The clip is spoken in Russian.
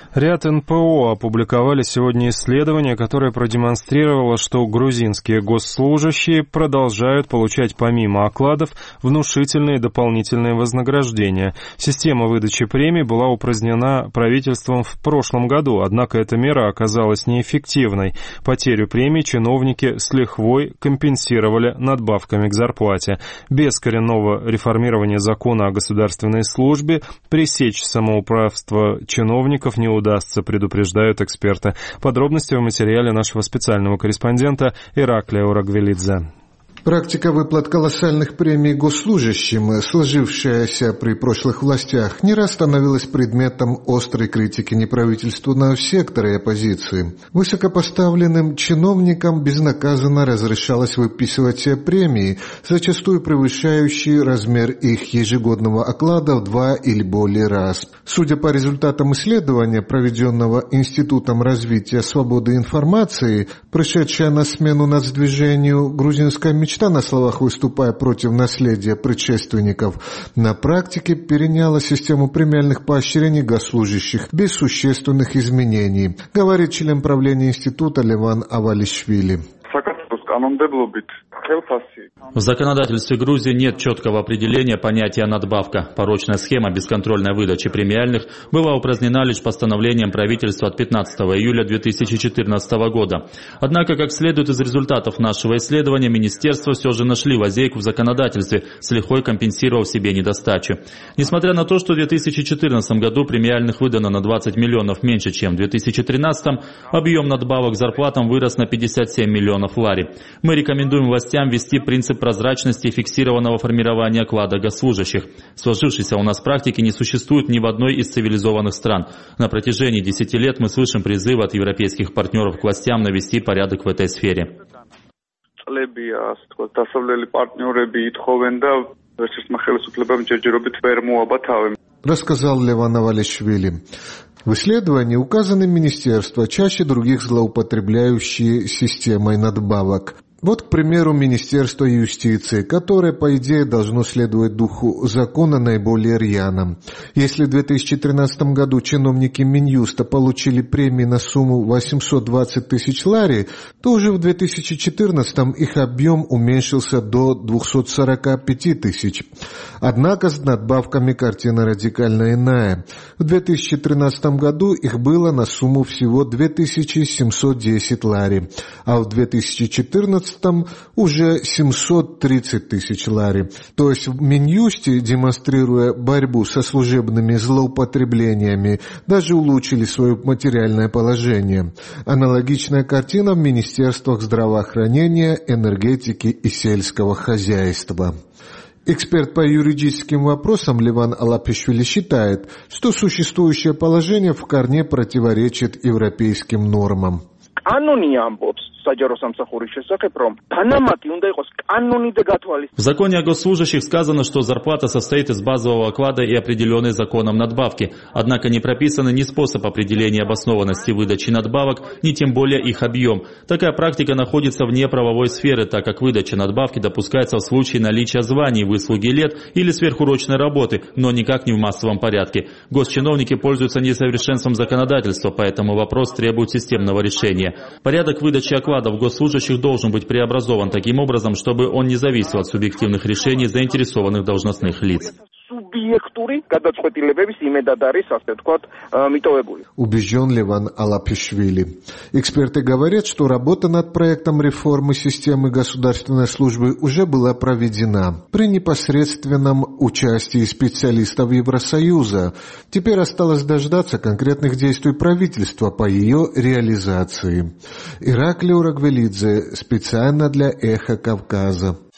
Ряд НПО опубликовали сегодня исследование, которое продемонстрировало, что грузинские госслужащие продолжают получать помимо окладов внушительные дополнительные вознаграждения. Система выдачи премий была упразднена правительством в прошлом году, однако эта мера оказалась неэффективной. Потерю премий чиновники с лихвой компенсировали надбавками к зарплате. Без коренного реформирования закона о государственной службе пресечь самоуправство чиновников не удастся, предупреждают эксперты. Подробности в материале нашего специального корреспондента Ираклия Урагвелидзе. Практика выплат колоссальных премий госслужащим, сложившаяся при прошлых властях, не раз становилась предметом острой критики неправительственного сектора и оппозиции. Высокопоставленным чиновникам безнаказанно разрешалось выписывать премии, зачастую превышающие размер их ежегодного оклада в 2 или более раз. Судя по результатам исследования, проведенного Институтом развития свободы информации, пришедшая на смену нацдвижению грузинская мечта, на словах выступая против наследия предшественников, на практике переняла систему премиальных поощрений госслужащих без существенных изменений, говорит член правления института Леван Авалишвили. В законодательстве Грузии нет четкого определения понятия «надбавка». Порочная схема бесконтрольной выдачи премиальных была упразднена лишь постановлением правительства от 15 июля 2014 года. Однако, как следует из результатов нашего исследования, министерства все же нашли лазейку в законодательстве, с лихвой компенсировав себе недостачу. Несмотря на то, что в 2014 году премиальных выдано на 20 миллионов меньше, чем в 2013, объем надбавок к зарплатам вырос на 57 миллионов лари. Мы рекомендуем властям ввести принцип прозрачности и фиксированного формирования оклада госслужащих. Сложившейся у нас практики не существует ни в одной из цивилизованных стран. На протяжении 10 лет мы слышим призывы от европейских партнеров к властям навести порядок в этой сфере. Рассказал Леван Авалишвили. В исследовании указаны министерства, чаще других злоупотребляющие системой надбавок. Вот, к примеру, Министерство юстиции, которое, по идее, должно следовать духу закона наиболее рьяно. Если в 2013 году чиновники Минюста получили премии на сумму 820 тысяч лари, то уже в 2014 их объем уменьшился до 245 тысяч. Однако с надбавками картина радикально иная. В 2013 году их было на сумму всего 2710 лари, а в 2014 уже 730 тысяч лари. То есть в Минюсте, демонстрируя борьбу со служебными злоупотреблениями, даже улучшили свое материальное положение. Аналогичная картина в министерствах здравоохранения, энергетики и сельского хозяйства. Эксперт по юридическим вопросам Леван Алапишвили считает, что существующее положение в корне противоречит европейским нормам. В законе о госслужащих сказано, что зарплата состоит из базового оклада и определенной законом надбавки. Однако не прописаны ни способ определения обоснованности выдачи надбавок, ни тем более их объем. Такая практика находится вне правовой сферы, так как выдача надбавки допускается в случае наличия званий, выслуги лет или сверхурочной работы, но никак не в массовом порядке. Госчиновники пользуются несовершенством законодательства, поэтому вопрос требует системного решения. Порядок выдачи окладов госслужащих должен быть преобразован таким образом, чтобы он не зависел от субъективных решений заинтересованных должностных лиц. Убежден Леван Алапишвили. Эксперты говорят, что работа над проектом реформы системы государственной службы уже была проведена при непосредственном участии специалистов Евросоюза. Теперь осталось дождаться конкретных действий правительства по ее реализации. Ираклий Урагвелидзе, специально для «Эхо Кавказа».